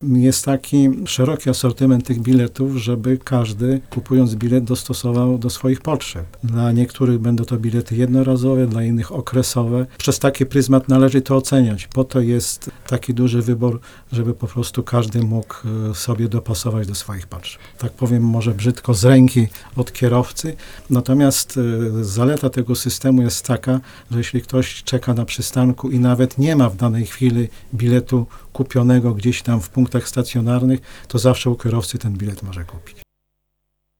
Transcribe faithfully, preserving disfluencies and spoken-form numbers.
jest taki szeroki asortyment tych biletów, żeby każdy, kupując bilet, dostosował do swoich potrzeb. Dla niektórych będą to bilety jednorazowe, dla innych okresowe. Przez taki pryzmat należy to oceniać. Po to jest taki duży wybór, żeby po prostu każdy mógł sobie dopasować do swoich potrzeb. Tak powiem może brzydko, z ręki od kierowcy. Natomiast zaleta tego systemu jest taka, że jeśli ktoś czeka na przystanku i nawet nie ma w danej chwili biletu kupionego gdzieś tam w punktach stacjonarnych, to zawsze u kierowcy ten bilet może kupić.